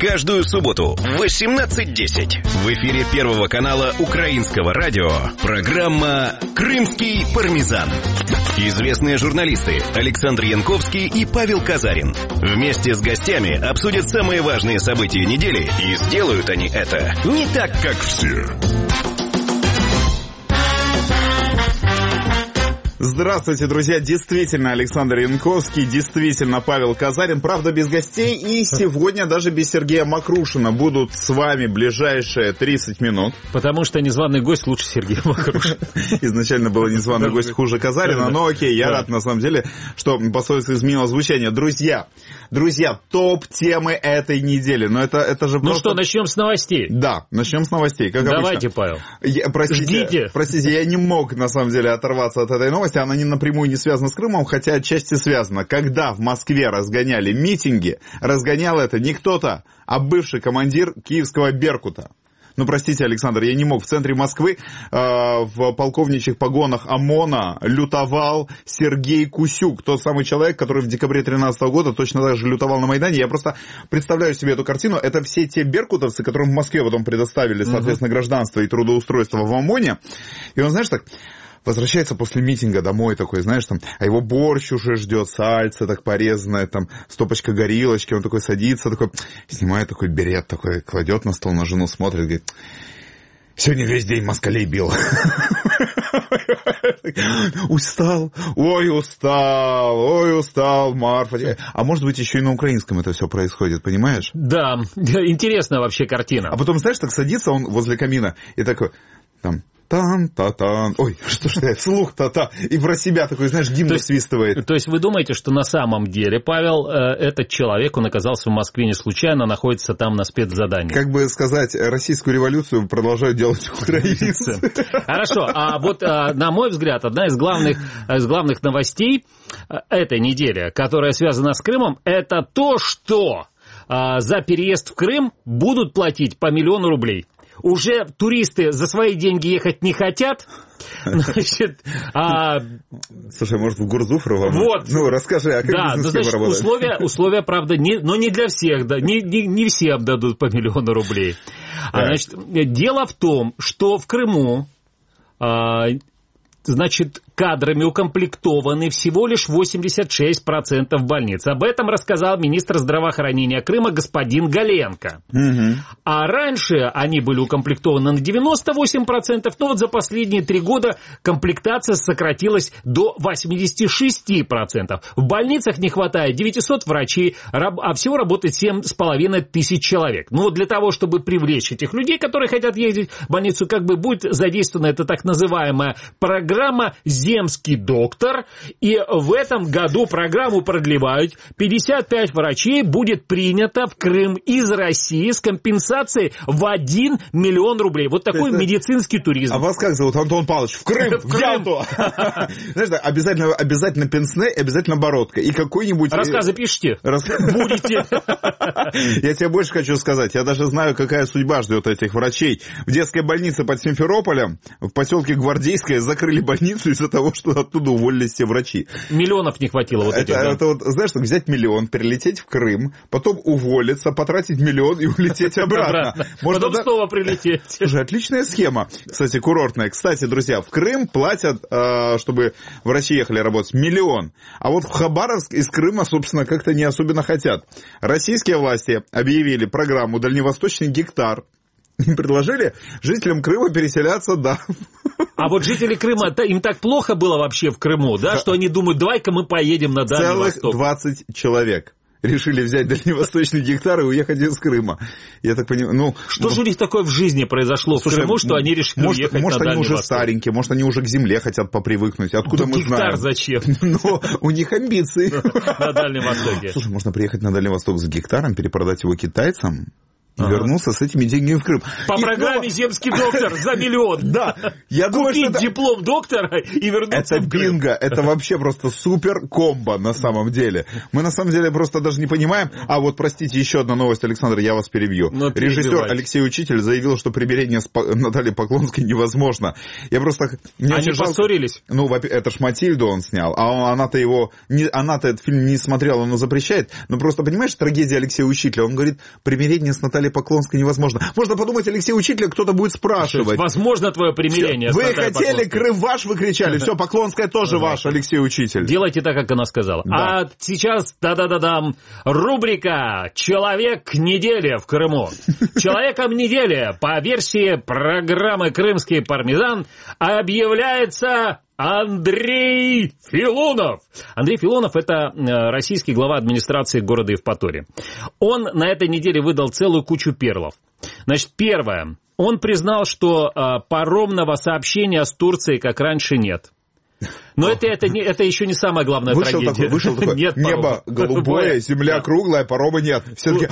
Каждую субботу в 18:10 в эфире Первого канала Украинского радио программа «Крымский пармезан». Известные журналисты Александр Янковский и Павел Казарин вместе с гостями обсудят самые важные события недели, и сделают они это не так, как все. Здравствуйте, друзья. Действительно, Александр Янковский, действительно, Павел Казарин. Правда, без гостей. И сегодня даже без Сергея Мокрушина будут с вами ближайшие 30 минут. Потому что незваный гость лучше Сергея Мокрушина. Изначально был незваный гость хуже Казарина, но окей, я рад на самом деле, что пословица изменила звучание. Друзья, топ-темы этой недели. Но это же просто... Ну что, начнем с новостей? Да, начнем с новостей, как Давайте, обычно. Павел. Ждите. Простите, я не мог, на самом деле, оторваться от этой новости. Она не напрямую не связана с Крымом, хотя отчасти связана. Когда в Москве разгоняли митинги, разгонял это не кто-то, а бывший командир киевского «Беркута». Ну, простите, Александр, я не мог. В центре Москвы в полковничьих погонах ОМОНа лютовал Сергей Кусюк, тот самый человек, который в декабре 2013 года точно так же лютовал на Майдане. Я просто представляю себе эту картину. Это все те беркутовцы, которым в Москве потом предоставили, соответственно, гражданство и трудоустройство в ОМОНе. И он, знаешь, так... возвращается после митинга домой такой, знаешь, там, а его борщ уже ждет, сальце так порезанное, там, стопочка горилочки, он такой садится, такой, снимает такой берет, такой, кладет на стол, на жену смотрит, говорит, сегодня весь день москалей бил. Устал, Марфа. А может быть, еще и на украинском это все происходит, понимаешь? Да, интересная вообще картина. А потом, знаешь, так садится он возле камина и такой, там, тан-та-тан. Ой, что ж я, вслух та-та. И про себя такой, знаешь, гимн свистывает. То есть вы думаете, что на самом деле, Павел, этот человек, он оказался в Москве не случайно, находится там на спецзадании? Как бы сказать, российскую революцию продолжают делать украинцы. Хорошо, а вот, на мой взгляд, одна из главных новостей этой недели, которая связана с Крымом, это то, что за переезд в Крым будут платить по 1 000 000 рублей. Уже туристы за свои деньги ехать не хотят. Значит, слушай, может, в Гурзуфрово? Вот. Ну, расскажи, а как бизнес-схема работает? Условия, правда, но не для всех, да, не всем дадут по 1 000 000 рублей. Значит, дело в том, что в Крыму, значит, кадрами укомплектованы всего лишь 86% больниц. Об этом рассказал министр здравоохранения Крыма господин Галенко. А раньше они были укомплектованы на 98%, но вот за последние 3 года комплектация сократилась до 86%. В больницах не хватает 900 врачей, а всего работает 7500 человек. Ну вот для того, чтобы привлечь этих людей, которые хотят ездить в больницу, как бы будет задействована эта так называемая программа «Земский доктор», и в этом году программу продлевают. 55 врачей будет принято в Крым из России с компенсацией в 1 000 000 рублей. Вот такой медицинский туризм. А вас как зовут? Антон Павлович? В Крым! В Ялту! Знаешь, обязательно пенсне, обязательно бородка. И какой-нибудь... Рассказы пишите. Будете. Я тебе больше хочу сказать. Я даже знаю, какая судьба ждет этих врачей. В детской больнице под Симферополем, в поселке Гвардейское, закрыли больницу из-за того, что оттуда уволились все врачи. Миллионов не хватило вот этих, да? Это вот, знаешь, так взять 1 000 000, перелететь в Крым, потом уволиться, потратить 1 000 000 и улететь обратно. Потом снова прилететь. Слушай, отличная схема, кстати, курортная. Кстати, друзья, в Крым платят, чтобы врачи ехали работать, 1 000 000. А вот в Хабаровск из Крыма, собственно, как-то не особенно хотят. Российские власти объявили программу «Дальневосточный гектар». Им предложили жителям Крыма переселяться, да. А вот жители Крыма, им так плохо было вообще в Крыму, да, что они думают, давай-ка мы поедем на Дальний Восток. 20 человек решили взять дальневосточный гектар и уехать из Крыма. Я так понимаю, что же у них такое в жизни произошло в Крыму, что они решили уехать на Дальний Восток? Может, они уже старенькие, может, они уже к земле хотят попривыкнуть. Откуда мы знаем? Гектар зачем? Но у них амбиции. На Дальнем Востоке. Слушай, можно приехать на Дальний Восток с гектаром, перепродать его китайцам. И вернулся с этими деньгами в Крым. По программе «Земский доктор» за миллион. Да. Я думаю, купить что диплом доктора и вернуться в Крым. Это бинго. Это вообще просто супер комбо на самом деле. Мы на самом деле просто даже не понимаем. А вот, простите, еще одна новость, Александр, я вас перебью. Режиссер Алексей Учитель заявил, что примирение с Натальей Поклонской невозможно. Я просто... Они поссорились? Ну, это ж Матильду он снял. А она-то этот фильм не смотрела, но запрещает. Но просто, понимаешь, трагедия Алексея Учителя. Он говорит, примирение с Натальей Поклонской невозможно. Можно подумать, Алексей Учителя, кто-то будет спрашивать. Возможно, твое примирение. Вы хотели Крым ваш, вы кричали. Все, Поклонская тоже ваш, Алексей Учитель. Делайте так, как она сказала. Да. А сейчас, да-да-да-дам, рубрика «Человек недели в Крыму». Человеком недели, по версии программы «Крымский пармезан», объявляется... Андрей Филонов. Андрей Филонов – это российский глава администрации города Евпатории. Он на этой неделе выдал целую кучу перлов. Значит, первое. Он признал, что паромного сообщения с Турцией, как раньше, нет. Но это еще не самая главная трагедия. Вышел такой, нет небо голубое, земля круглая, парома нет. Все таки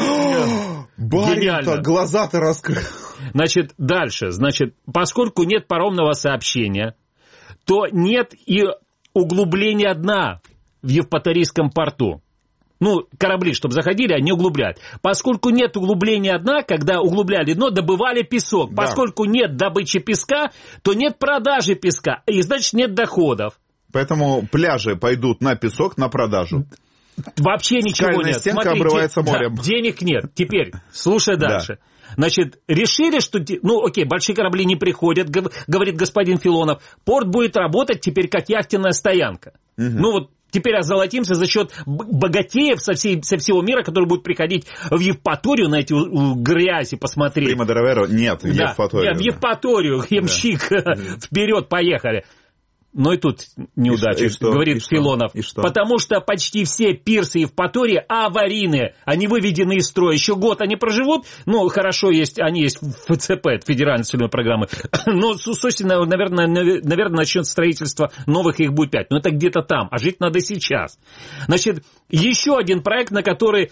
барин-то, глаза-то раскрыли. Значит, дальше. Значит, поскольку нет паромного сообщения, то нет и углубления дна в Евпаторийском порту. Ну, корабли, чтобы заходили, они углубляют. Поскольку нет углубления дна, когда углубляли дно, добывали песок. Да. Поскольку нет добычи песка, то нет продажи песка, и, значит, нет доходов. Поэтому пляжи пойдут на песок, на продажу. Вообще ничего скальная нет. Стенка обрывается морем. Да, денег нет. Теперь, слушай дальше. Да. Значит, решили, что... Ну, окей, большие корабли не приходят, говорит господин Филонов. Порт будет работать теперь как яхтенная стоянка. Угу. Ну, вот теперь озолотимся за счет богатеев со всего мира, которые будут приходить в Евпаторию на эти грязи посмотреть. Прима де Риверо нет, в Евпаторию. Нет, в Евпаторию, ямщик, вперед, поехали. Но и тут неудача, говорит Филонов. Потому что почти все пирсы Евпатории аварийные. Они выведены из строя. Еще год они проживут. Ну, хорошо, они есть в ФЦП, это федеральная целевая программа. Но, собственно, наверное, начнет строительство новых, их будет 5. Но это где-то там. А жить надо сейчас. Значит, еще один проект, на который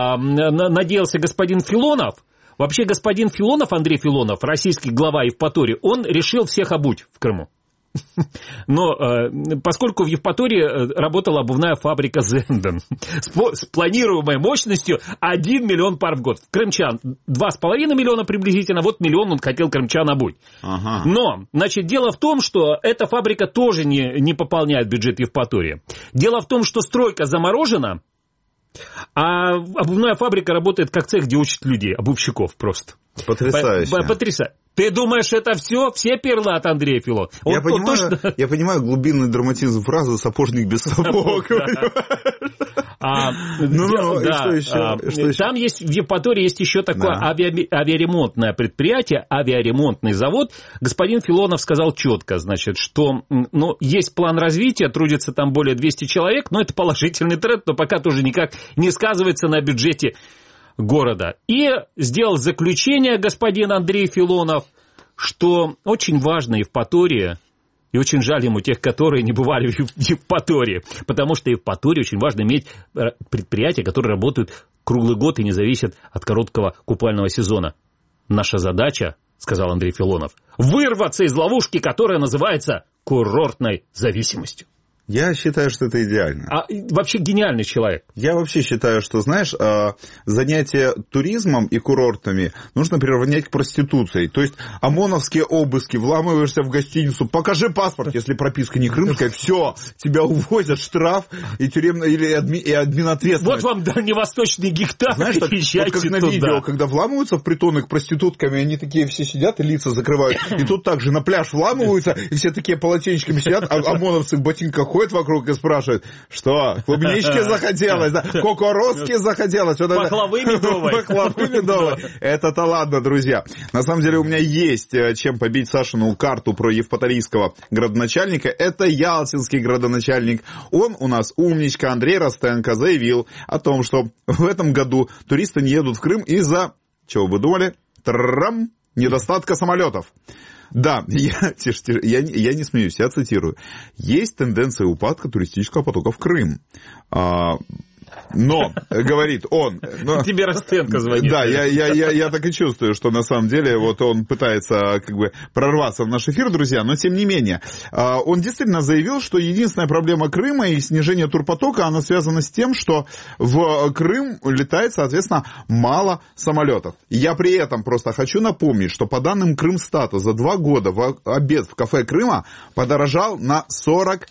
надеялся господин Филонов. Вообще, господин Филонов, Андрей Филонов, российский глава Евпатории, он решил всех обуть в Крыму. Но поскольку в Евпатории работала обувная фабрика «Зенден» с планируемой мощностью 1 миллион пар в год. Крымчан 2,5 миллиона приблизительно, вот миллион он хотел крымчан обуть. Ага. Но, значит, дело в том, что эта фабрика тоже не пополняет бюджет Евпатории. Дело в том, что стройка заморожена, а обувная фабрика работает как цех, где учат людей, обувщиков просто. Потрясающе. Потрясающе. Ты думаешь, это все перлы от Андрея Филонова? Я понимаю глубинный драматизм фразы «сапожник без сапог». Что еще? Там есть, в Евпатории есть еще такое авиаремонтное предприятие, авиаремонтный завод. Господин Филонов сказал четко, значит, что есть план развития, трудится там более 200 человек, но это положительный тренд, но пока тоже никак не сказывается на бюджете города. И сделал заключение господин Андрей Филонов, что очень важно Евпатория, и очень жаль ему тех, которые не бывали в Евпатории, потому что Евпатории очень важно иметь предприятия, которые работают круглый год и не зависят от короткого купального сезона. Наша задача, сказал Андрей Филонов, вырваться из ловушки, которая называется курортной зависимостью. Я считаю, что это идеально. Вообще гениальный человек. Я вообще считаю, что, знаешь, занятие туризмом и курортами нужно приравнять к проституции. То есть ОМОНовские обыски, вламываешься в гостиницу, покажи паспорт, если прописка не крымская, все, тебя увозят, штраф и тюремная или админответственность. Вот вам дальневосточный гектар. Знаешь, так, вот как на видео, когда вламываются в притоны к проститутками, они такие все сидят и лица закрывают. И тут также на пляж вламываются, и все такие полотенечками сидят, а ОМОНовцы в ботинках ходят вокруг и спрашивают, что, клубнички захотелось, да? Кукурузки захотелось. Пахлавы медовой. Пахлавы медовой. Это-то ладно, друзья. На самом деле у меня есть чем побить Сашину карту про евпаторийского градоначальника. Это ялтинский градоначальник. Он у нас умничка. Андрей Ростенко заявил о том, что в этом году туристы не едут в Крым из-за, чего вы думали? Недостатка самолетов. Да, я не смеюсь, я цитирую. Есть тенденция упадка туристического потока в Крым. Но, говорит он... Тебе Ростенко звонит. Да, я так и чувствую, что на самом деле вот он пытается как бы прорваться в наш эфир, друзья, но тем не менее. Он действительно заявил, что единственная проблема Крыма и снижение турпотока, она связана с тем, что в Крым летает, соответственно, мало самолетов. Я при этом просто хочу напомнить, что по данным Крымстата за 2 года обед в кафе Крыма подорожал на 42%.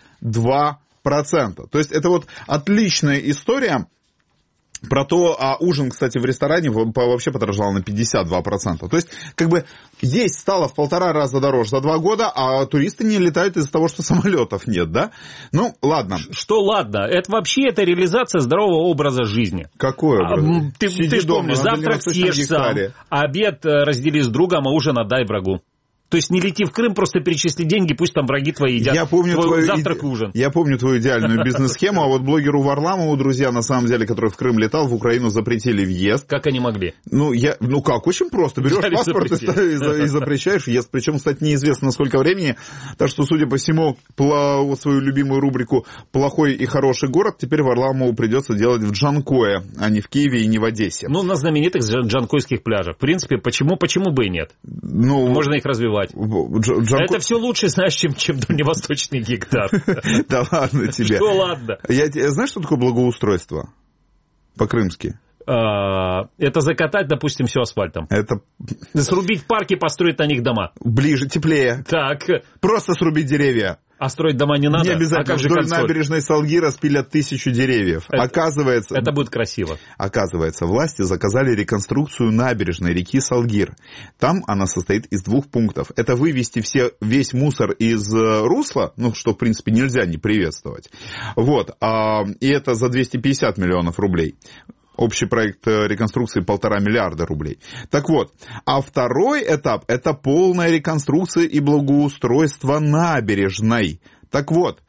То есть это вот отличная история про то, а ужин, кстати, в ресторане вообще подорожал на 52%. То есть, как бы, есть стало в 1,5 раза дороже за 2 года, а туристы не летают из-за того, что самолетов нет, да? Ну, ладно. Что ладно? Это вообще это реализация здорового образа жизни. Какой образ? Ты ж помнишь, завтрак съешь сам, обед раздели с другом, а ужин отдай врагу. То есть не лети в Крым, просто перечисли деньги, пусть там враги твои едят твой завтрак и ужин. Я помню твою идеальную бизнес-схему, а вот блогеру Варламову, друзья, на самом деле, который в Крым летал, в Украину запретили въезд. Как они могли? Ну как, очень просто. Берешь паспорт и запрещаешь въезд. Причем, кстати, неизвестно, на сколько времени. Так что, судя по всему, свою любимую рубрику «Плохой и хороший город» теперь Варламову придется делать в Джанкое, а не в Киеве и не в Одессе. Ну, на знаменитых джанкойских пляжах. В принципе, почему бы и нет? Можно их развивать. Это все лучше, знаешь, чем дальневосточный гектар. Да ладно тебе. Что ладно? Знаешь, что такое благоустройство по-крымски? Это закатать, допустим, все асфальтом. Это срубить парки, построить на них дома. Ближе, теплее. Так. Просто срубить деревья. А строить дома не надо? Не обязательно. Как же вдоль консоль? набережной Салгира спилят 1000 деревьев. Это будет красиво. Оказывается, власти заказали реконструкцию набережной реки Салгир. Там она состоит из 2 пунктов. Это вывести весь мусор из русла, что, в принципе, нельзя не приветствовать. Вот. И это за 250 миллионов рублей. Общий проект реконструкции 1,5 миллиарда рублей. Так вот, а второй этап – это полная реконструкция и благоустройство набережной. Так вот,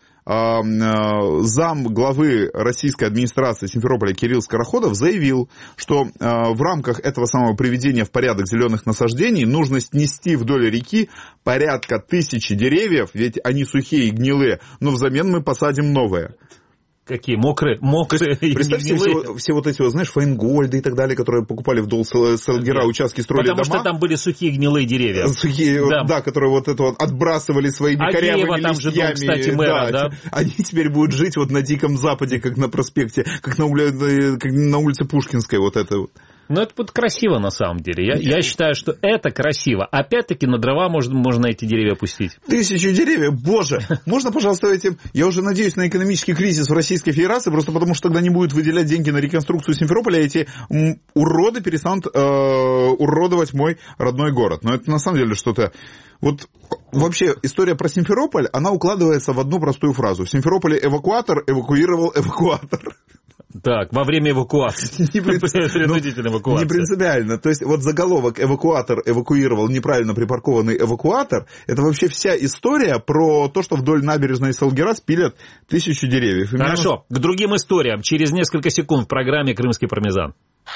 зам главы российской администрации Симферополя Кирилл Скороходов заявил, что в рамках этого самого приведения в порядок зеленых насаждений нужно снести вдоль реки порядка 1000 деревьев, ведь они сухие и гнилые, но взамен мы посадим новые. Какие? Мокрые Представьте все вот эти, знаешь, Файнгольды и так далее, которые покупали вдоль Салгира, участки строили дома. Потому что там были сухие гнилые деревья. Сухие, да, которые вот это вот отбрасывали своими корявыми там листьями. Же дом, кстати, мэра, да. Они теперь будут жить вот на Диком Западе, как на проспекте, как на улице Пушкинской, вот это вот. Ну, это будет красиво, на самом деле. Я считаю, что это красиво. Опять-таки, на дрова можно эти деревья пустить. 1000 деревьев, боже! Можно, пожалуйста, этим... Я уже надеюсь на экономический кризис в Российской Федерации, просто потому что тогда не будут выделять деньги на реконструкцию Симферополя, эти уроды перестанут уродовать мой родной город. Но это на самом деле что-то... Вот вообще история про Симферополь, она укладывается в одну простую фразу. В Симферополе эвакуатор эвакуировал эвакуатор. Так, во время эвакуации. Принудительной эвакуации. Не принципиально. То есть вот заголовок «Эвакуатор эвакуировал неправильно припаркованный эвакуатор» это вообще вся история про то, что вдоль набережной Салгира спилят 1000 деревьев. Хорошо, к другим историям. Через несколько секунд в программе «Крымский пармезан».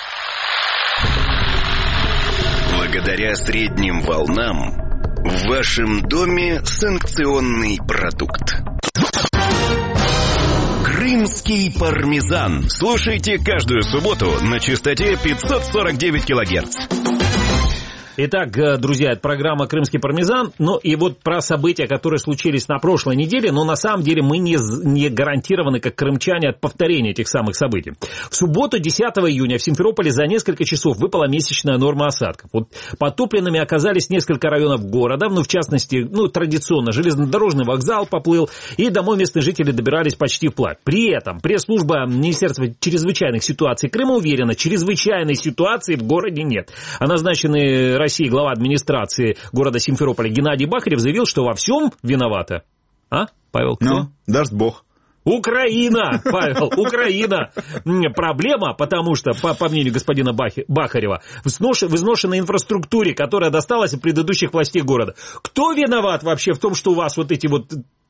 Благодаря средним волнам в вашем доме санкционный продукт. Крымский пармезан. Слушайте каждую субботу на частоте 549 килогерц. Итак, друзья, это программа «Крымский пармезан». Ну и вот про события, которые случились на прошлой неделе, но на самом деле мы не гарантированы, как крымчане, от повторения этих самых событий. В субботу, 10 июня, в Симферополе за несколько часов выпала месячная норма осадков. Вот потопленными оказались несколько районов города, в частности, традиционно железнодорожный вокзал поплыл, и домой местные жители добирались почти вплавь. При этом пресс-служба Министерства чрезвычайных ситуаций Крыма уверена, чрезвычайной ситуации в городе нет. А назначенный России глава администрации города Симферополя Геннадий Бахарев заявил, что во всем виновата. А, Павел, кто? Ну, даст Бог. Украина, Павел, Украина. Проблема, потому что, по мнению господина Бахарева, в изношенной инфраструктуре, которая досталась от предыдущих властей города. Кто виноват вообще в том, что у вас вот эти вот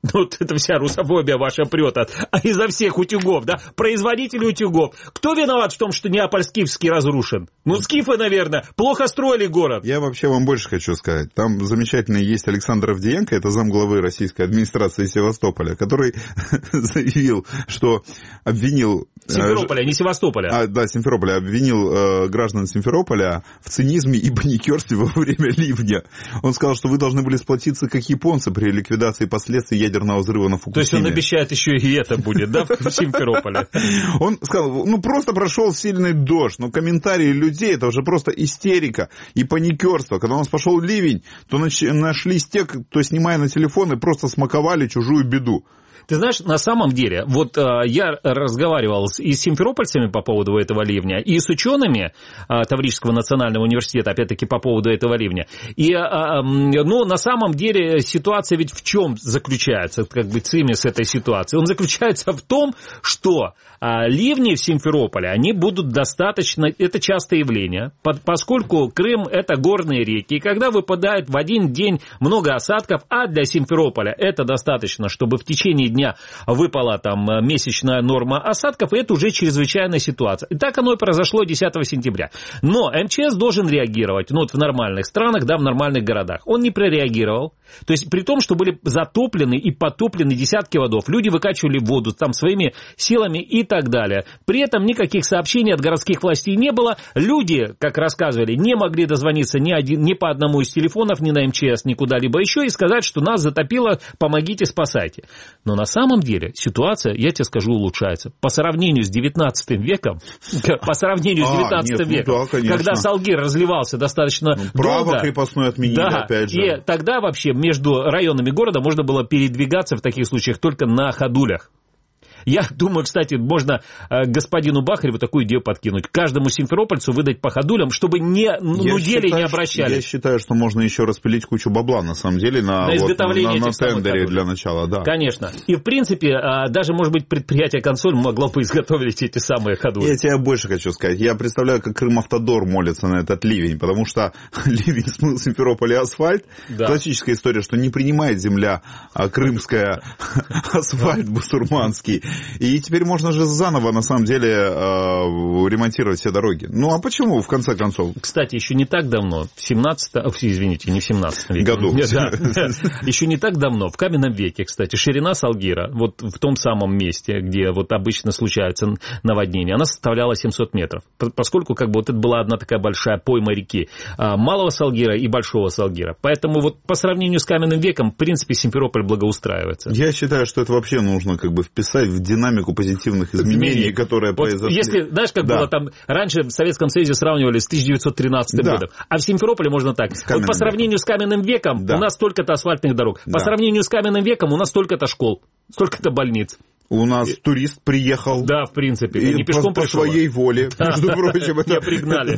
Вот это вся русофобия ваша прет изо всех утюгов, да? Производители утюгов. Кто виноват в том, что Неаполь-Скифский разрушен? Ну, скифы, наверное, плохо строили город. Я вообще вам больше хочу сказать. Там замечательный есть Александр Авдеенко, это замглавы российской администрации Севастополя, который заявил, что обвинил... Симферополя, не Севастополя. Да, Симферополя. Обвинил граждан Симферополя в цинизме и паникерстве во время ливня. Он сказал, что вы должны были сплотиться как японцы при ликвидации последствий ядерного взрыва на Фукусиме. То есть он обещает, еще и это будет, да, в Симферополе? Он сказал, просто прошел сильный дождь, но комментарии людей, это уже просто истерика и паникерство. Когда у нас пошел ливень, то нашлись те, кто, снимая на телефоны, просто смаковали чужую беду. Ты знаешь, на самом деле, вот я разговаривал и с симферопольцами по поводу этого ливня, и с учеными Таврического национального университета, опять-таки, по поводу этого ливня. И, на самом деле, ситуация ведь в чем заключается, как бы цимис этой ситуации? Он заключается в том, что ливни в Симферополе, они будут достаточно, это частое явление, поскольку Крым – это горные реки, и когда выпадает в один день много осадков, а для Симферополя это достаточно, чтобы в течение дня выпала там месячная норма осадков, и это уже чрезвычайная ситуация. И так оно и произошло 10 сентября. Но МЧС должен реагировать, в нормальных странах, да, в нормальных городах. Он не прореагировал. То есть при том, что были затоплены и потоплены десятки водов, люди выкачивали воду там своими силами и так далее. При этом никаких сообщений от городских властей не было. Люди, как рассказывали, не могли дозвониться ни по одному из телефонов, ни на МЧС, ни куда-либо еще и сказать, что нас затопило, помогите, спасайте. Но на самом деле ситуация, я тебе скажу, улучшается. По сравнению с 19 веком, когда Салгир разливался достаточно долго. Право крепостное отменили, да, опять же. И тогда вообще между районами города можно было передвигаться в таких случаях только на ходулях. Я думаю, кстати, можно господину Бахареву такую идею подкинуть. Каждому симферопольцу выдать по ходулям, чтобы не нудели, не обращались. Я считаю, что можно еще распилить кучу бабла, на самом деле, на изготовление на тендере для начала. Да. Конечно. И, в принципе, даже, может быть, предприятие «Консоль» могло бы изготовить эти самые ходули. Я тебе больше хочу сказать. Я представляю, как Крымавтодор молится на этот ливень, потому что ливень смыл в Симферополе асфальт. Да. Классическая история, что не принимает земля крымская асфальт бусурманский. И теперь можно же заново, на самом деле, ремонтировать все дороги. Ну, а почему, в конце концов? Кстати, еще не так давно, в 17 веке. Году. Да, еще не так давно, в каменном веке, кстати, ширина Салгира, вот в том самом месте, где вот обычно случаются наводнения, она составляла 700 метров. Поскольку как бы вот это была одна такая большая пойма реки Малого Салгира и Большого Салгира. Поэтому вот по сравнению с каменным веком, в принципе, Симферополь благоустраивается. Я считаю, что это вообще нужно как бы вписать в динамику позитивных изменений, которые произошли. Если, знаешь, как было там, раньше в Советском Союзе сравнивали с 1913 годом, а в Симферополе можно так. Вот по сравнению с каменным веком у нас столько-то асфальтных дорог, по сравнению с каменным веком у нас столько-то школ, столько-то больниц. У нас турист приехал. Да, в принципе. И не пешком по своей воле, между прочим. Тебя пригнали.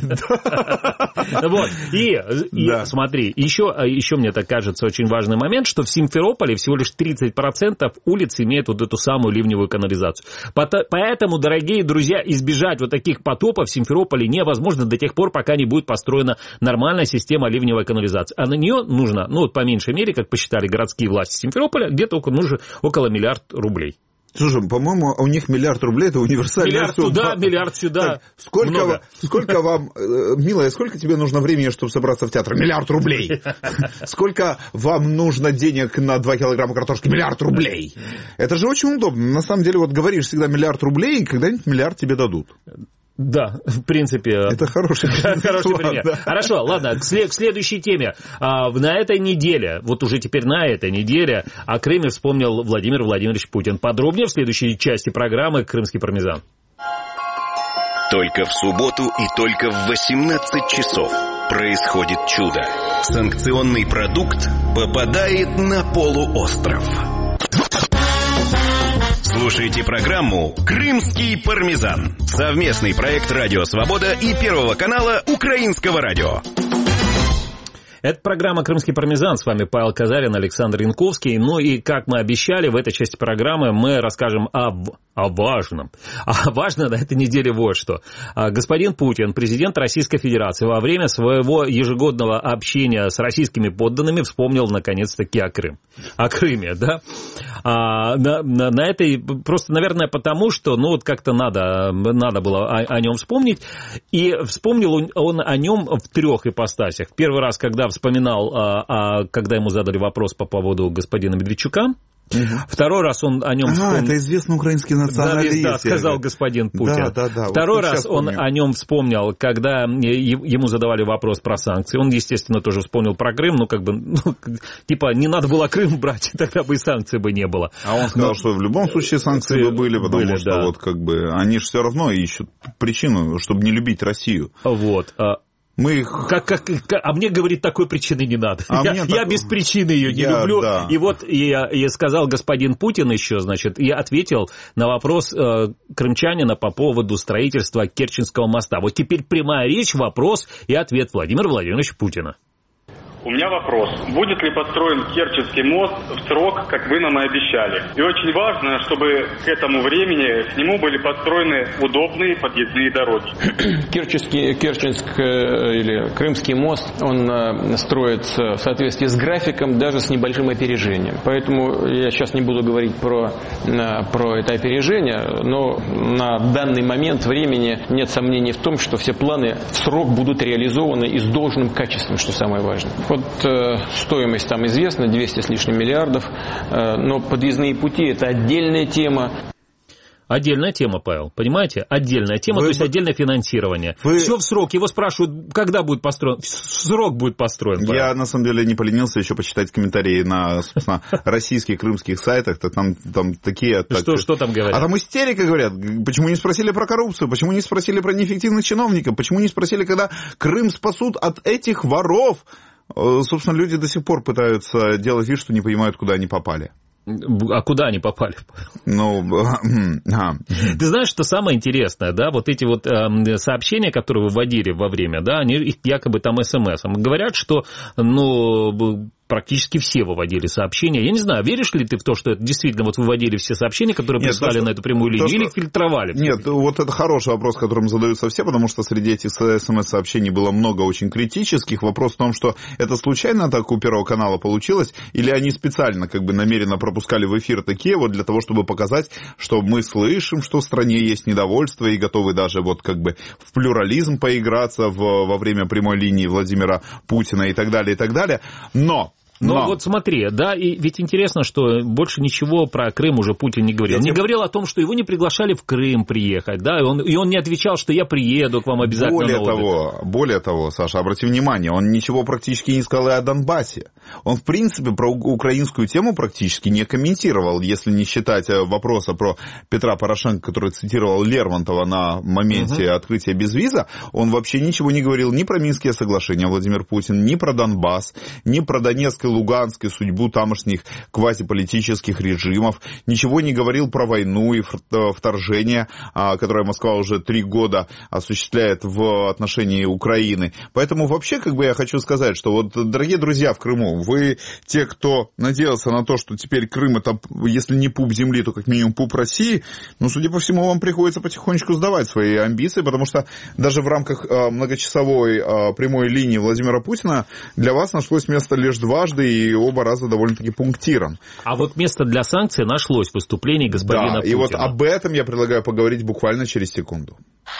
Вот. И смотри, еще мне так кажется очень важный момент, что в Симферополе всего лишь 30% улиц имеют вот эту самую ливневую канализацию. Поэтому, дорогие друзья, избежать вот таких потопов в Симферополе невозможно до тех пор, пока не будет построена нормальная система ливневой канализации. А на нее нужно, по меньшей мере, как посчитали городские власти Симферополя, где-то около миллиарда рублей. Слушай, по-моему, у них миллиард рублей, это универсальная миллиард сумма. Туда, миллиард сюда. Так, сколько вам, милая, сколько тебе нужно времени, чтобы собраться в театр? 1 миллиард рублей. Сколько вам нужно денег на 2 килограмма картошки? 1 миллиард рублей. Это же очень удобно. На самом деле, вот говоришь всегда 1 миллиард рублей, и когда-нибудь 1 миллиард тебе дадут. Да, в принципе... Это хороший пример. Да. Хорошо, ладно, к следующей теме. На этой неделе, вот уже теперь на этой неделе, о Крыме вспомнил Владимир Владимирович Путин. Подробнее в следующей части программы «Крымский пармезан». Только в субботу и только в 18 часов происходит чудо. Санкционный продукт попадает на полуостров. Слушайте программу «Крымский пармезан». Совместный проект «Радио Свобода» и Первого канала Украинского радио. Это программа «Крымский пармезан». С вами Павел Казарин, Александр Янковский. Ну и, как мы обещали, в этой части программы мы расскажем об О важном. А важно на этой неделе вот что. Господин Путин, президент Российской Федерации, во время своего ежегодного общения с российскими подданными вспомнил наконец-таки о Крыме, да? На этой, просто, наверное, потому что, ну, вот как-то надо было о нем вспомнить. И вспомнил он о нем в 3 ипостасях. Первый раз, когда вспоминал, когда ему задали вопрос по поводу господина Медведчука. Второй раз он о нем вспомнил. Это известный украинский националист. Да, сказал господин Путин. Да. Второй раз он о нем вспомнил, когда ему задавали вопрос про санкции. Он, естественно, тоже вспомнил про Крым, типа не надо было Крым брать, тогда бы и санкций бы не было. А он сказал, что в любом случае санкции бы были, потому что да. вот как бы они же все равно ищут причину, чтобы не любить Россию. Вот. Мы их... А мне, говорит, такой причины не надо. Я без причины ее не люблю. Да. И вот я сказал господин Путин еще, значит, и ответил на вопрос крымчанина по поводу строительства Керченского моста. Вот теперь прямая речь, вопрос и ответ Владимира Владимировича Путина. У меня вопрос. Будет ли построен Керченский мост в срок, как вы нам и обещали? И очень важно, чтобы к этому времени к нему были построены удобные подъездные дороги. Керченский или Крымский мост, он строится в соответствии с графиком, даже с небольшим опережением. Поэтому я сейчас не буду говорить про это опережение, но на данный момент времени нет сомнений в том, что все планы в срок будут реализованы и с должным качеством, что самое важное. Вот стоимость там известна, 200 с лишним миллиардов, но подъездные пути – это отдельная тема. Отдельная тема, Павел, понимаете? Отдельная тема, то есть отдельное финансирование. Все в срок. Его спрашивают, когда будет построен. В срок будет построен. Я, на самом деле, не поленился еще почитать комментарии на, собственно, российских, крымских сайтах. Там такие... Что там говорят? А там истерика, говорят. Почему не спросили про коррупцию? Почему не спросили про неэффективных чиновников? Почему не спросили, когда Крым спасут от этих воров? Собственно, люди до сих пор пытаются делать вид, что не понимают, куда они попали. А куда они попали? Ты знаешь, что самое интересное, да, вот эти вот сообщения, которые выводили во время, да, они их якобы там СМСом. Говорят, что, практически все выводили сообщения. Я не знаю, веришь ли ты в то, что это действительно вот выводили все сообщения, которые прислали на эту прямую линию, или фильтровали? Нет, вот это хороший вопрос, которым задаются все, потому что среди этих СМС-сообщений было много очень критических. Вопрос в том, что это случайно так у Первого канала получилось, или они специально как бы намеренно пропускали в эфир такие вот для того, чтобы показать, что мы слышим, что в стране есть недовольство и готовы даже вот как бы в плюрализм поиграться во время прямой линии Владимира Путина и так далее, и так далее. Но вот смотри, да, и ведь интересно, что больше ничего про Крым уже Путин не говорил. Не говорил о том, что его не приглашали в Крым приехать, да, и он не отвечал, что я приеду к вам обязательно. Более того, Саша, обрати внимание, он ничего практически не сказал и о Донбассе. Он, в принципе, про украинскую тему практически не комментировал, если не считать вопроса про Петра Порошенко, который цитировал Лермонтова на моменте открытия безвиза. Он вообще ничего не говорил ни про Минские соглашения, Владимир Путин, ни про Донбасс, ни про Донецк и Луганск и судьбу тамошних квазиполитических режимов, ничего не говорил про войну и вторжение, которое Москва уже 3 года осуществляет в отношении Украины. Поэтому вообще, как бы я хочу сказать, что вот, дорогие друзья в Крыму, вы те, кто надеялся на то, что теперь Крым это, если не пуп земли, то как минимум пуп России, судя по всему, вам приходится потихонечку сдавать свои амбиции, потому что даже в рамках многочасовой прямой линии Владимира Путина для вас нашлось место лишь дважды, и оба раза довольно-таки пунктиром. А вот место для санкций нашлось в выступлении господина Путина. И вот об этом я предлагаю поговорить буквально через секунду.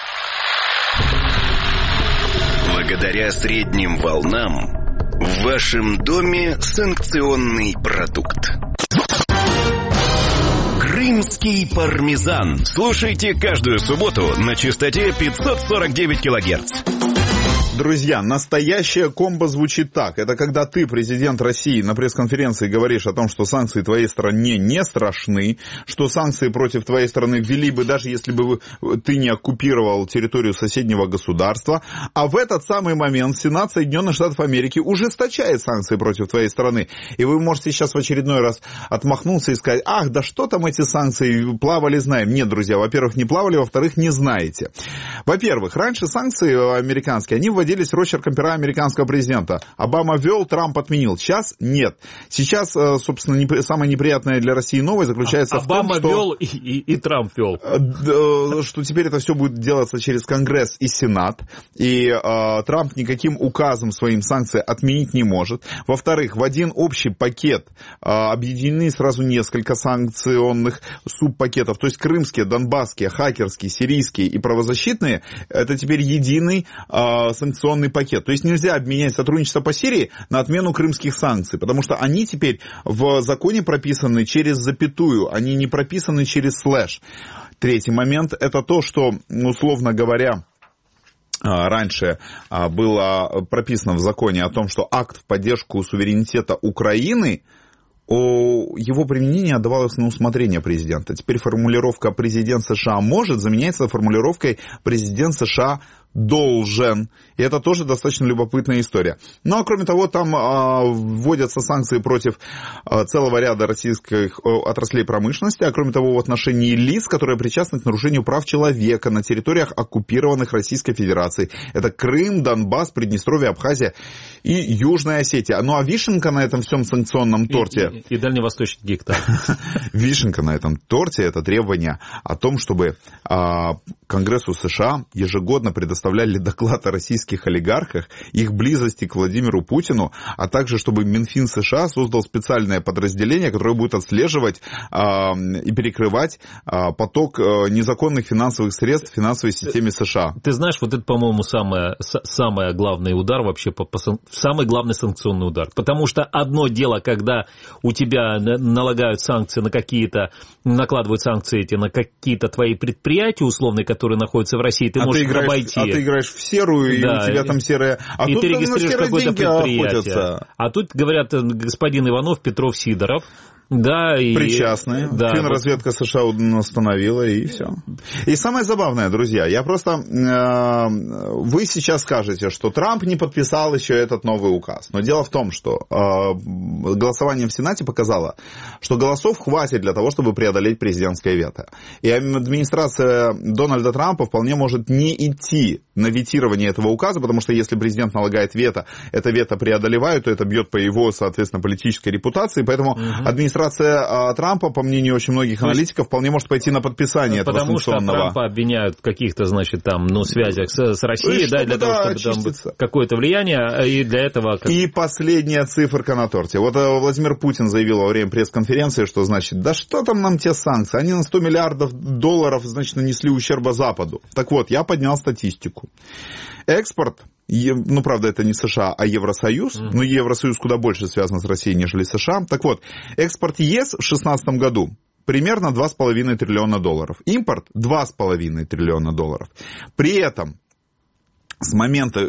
Благодаря средним волнам в вашем доме санкционный продукт. Крымский пармезан. Слушайте каждую субботу на частоте 549 килогерц. Друзья, настоящая комбо звучит так. Это когда ты, президент России, на пресс-конференции говоришь о том, что санкции твоей стране не страшны, что санкции против твоей страны ввели бы, даже если бы ты не оккупировал территорию соседнего государства. А в этот самый момент Сенат Соединенных Штатов Америки ужесточает санкции против твоей страны. И вы можете сейчас в очередной раз отмахнуться и сказать: ах, да что там эти санкции, плавали, знаем. Нет, друзья, во-первых, не плавали, во-вторых, не знаете. Во-первых, раньше санкции американские, они вводили водились росчерком пера американского президента. Обама ввел, Трамп отменил. Сейчас нет. Сейчас, собственно, самая неприятная для России новость заключается в том, что... Обама ввел и Трамп ввел. Что теперь это все будет делаться через Конгресс и Сенат. И Трамп никаким указом своим санкции отменить не может. Во-вторых, в один общий пакет объединены сразу несколько санкционных субпакетов. То есть крымские, донбасские, хакерские, сирийские и правозащитные, это теперь единый санкционный пакет. То есть нельзя обменять сотрудничество по Сирии на отмену крымских санкций, потому что они теперь в законе прописаны через запятую, они не прописаны через слэш. Третий момент – это то, что, условно говоря, раньше было прописано в законе о том, что акт в поддержку суверенитета Украины, его применение отдавалось на усмотрение президента. Теперь формулировка «президент США может» заменяется формулировкой «президент США должен». И это тоже достаточно любопытная история. Ну, а кроме того, там вводятся санкции против целого ряда российских отраслей промышленности, а кроме того, в отношении лиц, которые причастны к нарушению прав человека на территориях, оккупированных Российской Федерацией. Это Крым, Донбасс, Приднестровье, Абхазия и Южная Осетия. Ну, а вишенка на этом всем санкционном торте... И дальневосточный гектар. Вишенка на этом торте – это требование о том, чтобы Конгрессу США ежегодно предоставляли доклад о российских олигархах, их близости к Владимиру Путину, а также чтобы Минфин США создал специальное подразделение, которое будет отслеживать и перекрывать поток незаконных финансовых средств в финансовой системе США. Ты знаешь, вот это, по-моему, самый главный удар вообще, самый главный санкционный удар. Потому что одно дело, когда у тебя налагают санкции на какие-то, накладывают санкции эти на какие-то твои предприятия условные, которые находятся в России, ты можешь обойти. А ты играешь в серую, и у тебя там серая... И ты регистрируешь какое-то предприятие. А тут, говорят, господин Иванов, Петров, Сидоров, да, и... Причастные. Да, финразведка США остановила, и все. И самое забавное, друзья, я просто... Вы сейчас скажете, что Трамп не подписал еще этот новый указ. Но дело в том, что голосование в Сенате показало, что голосов хватит для того, чтобы преодолеть президентское вето. И администрация Дональда Трампа вполне может не идти на ветирование этого указа, потому что если президент налагает вето, это вето преодолевают, то это бьет по его, соответственно, политической репутации. Поэтому администрация Трампа, по мнению очень многих аналитиков, вполне может пойти на подписание этого санкционного. Потому что Трампа обвиняют в каких-то, значит, там, связях с Россией, да, для того, чтобы там какое-то влияние, и для этого... И последняя циферка на торте. Вот Владимир Путин заявил во время пресс-конференции, что, значит, да что там нам те санкции? Они на $100 миллиардов, значит, нанесли ущерба Западу. Так вот, я поднял статистику. Экспорт, ну, правда, это не США, а Евросоюз, но Евросоюз куда больше связан с Россией, нежели США. Так вот, экспорт ЕС в 2016 году примерно $2,5 триллиона. Импорт $2,5 триллиона. При этом с момента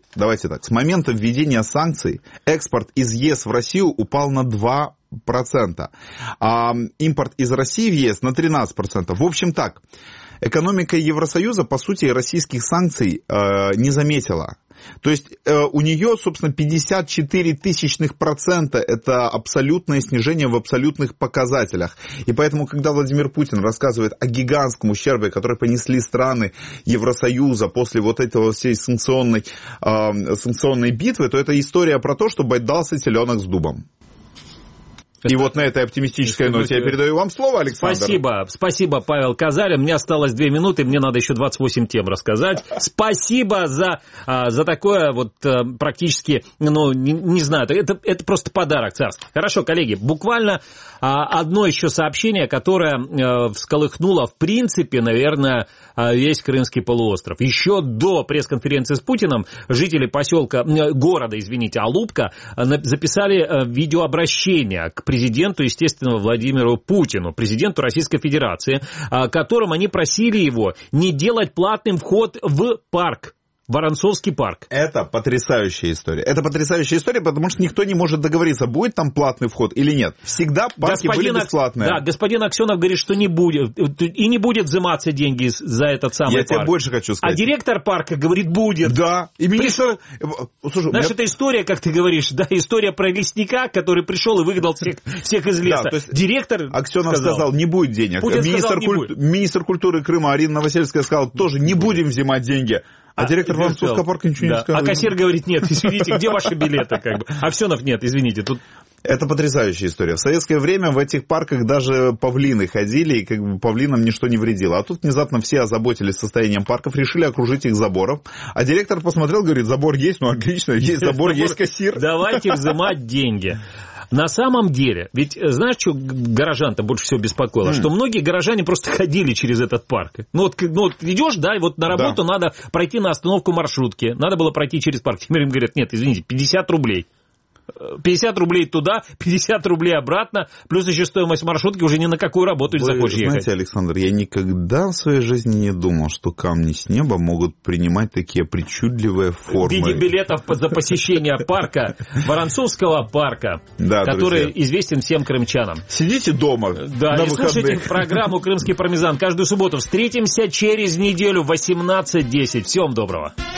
введения санкций экспорт из ЕС в Россию упал на 2%, а импорт из России в ЕС на 13%. В общем так, экономика Евросоюза, по сути, российских санкций не заметила. То есть у нее, собственно, 0,54% это абсолютное снижение в абсолютных показателях. И поэтому, когда Владимир Путин рассказывает о гигантском ущербе, который понесли страны Евросоюза после вот этого всей санкционной битвы, то это история про то, что дался теленок с дубом. И вот на этой оптимистической ноте я передаю вам слово, Александр. Спасибо, Павел Казарин. Мне осталось 2 минуты, мне надо еще 28 тем рассказать. Спасибо за такое вот практически, не знаю, это просто подарок царский. Хорошо, коллеги, буквально одно еще сообщение, которое всколыхнуло, в принципе, наверное, весь Крымский полуостров. Еще до пресс-конференции с Путиным жители города Алупка записали видеообращение к президенту, естественно, Владимиру Путину, президенту Российской Федерации, которым они просили его не делать платным вход в парк. Воронцовский парк. Это потрясающая история. Потому что никто не может договориться, будет там платный вход или нет. Всегда парки были бесплатные. Да, господин Аксенов говорит, что не будет. И не будет взиматься деньги за этот самый парк. Я тебе больше хочу сказать. А директор парка говорит, будет. Да. И министр... Знаешь, это история, как ты говоришь, да, история про лесника, который пришел и выгнал всех из леса. Да, то есть директор Аксенов сказал, не будет денег. Министр культуры Крыма Арина Новосельская сказала, тоже не будем взимать деньги. А директор Воронцовского парка ничего не сказал. А кассир говорит, нет, извините, где ваши билеты? Как бы? Аксенов нет, извините, тут... Это потрясающая история. В советское время в этих парках даже павлины ходили, и как бы павлинам ничто не вредило. А тут внезапно все озаботились состоянием парков, решили окружить их забором. А директор посмотрел, говорит, забор есть, ну отлично, есть забор, есть кассир. Давайте взимать деньги. На самом деле, ведь знаешь, что горожан-то больше всего беспокоило? Что многие горожане просто ходили через этот парк. Ну вот идешь, да, и вот на работу надо пройти на остановку маршрутки, надо было пройти через парк. Теперь им говорят, нет, извините, 50 рублей. 50 рублей туда, 50 рублей обратно, плюс еще стоимость маршрутки, уже ни на какую работу не захочешь ехать. Знаете, Александр, я никогда в своей жизни не думал, что камни с неба могут принимать такие причудливые формы. В виде билетов за посещение парка, Воронцовского парка, который известен всем крымчанам. Сидите дома. Да, и слушайте программу «Крымский пармезан» каждую субботу. Встретимся через неделю в 18:10. Всем доброго.